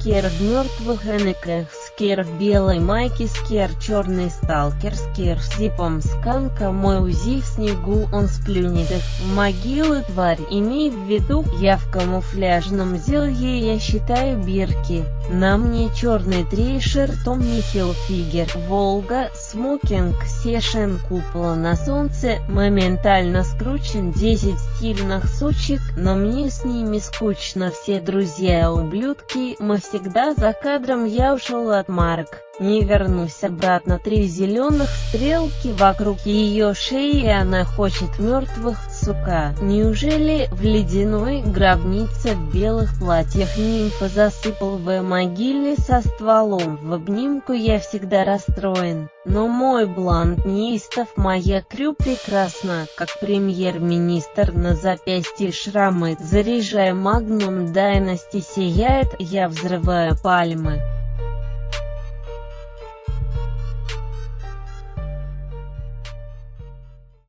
скер в мертвых энеках, скер в белой майке, скер черный сталкер, скер с зипом сканка, мой УЗИ в снегу, он сплюнет их в могилы, тварь, имей в виду, я в камуфляжном зелье, я считаю бирки, на мне черный трейшер, Томми Хилфигер, Волга, смокинг, сешен, купола на солнце, моментально скручен, 10 стильных сучек, но мне с ними скучно, все друзья ублюдки, мы всегда за кадром, я ушел от Марк, не вернусь обратно, 3 зеленых стрелки вокруг ее шеи, и она хочет мертвых, сука. Неужели в ледяной гробнице в белых платьях нимфа засыпал в могиле со стволом в обнимку, я всегда расстроен. Но мой блант неистов, моя крю прекрасна, как премьер-министр, на запястье шрамы, заряжая магнум, дайности сияет, я взрываю пальмы.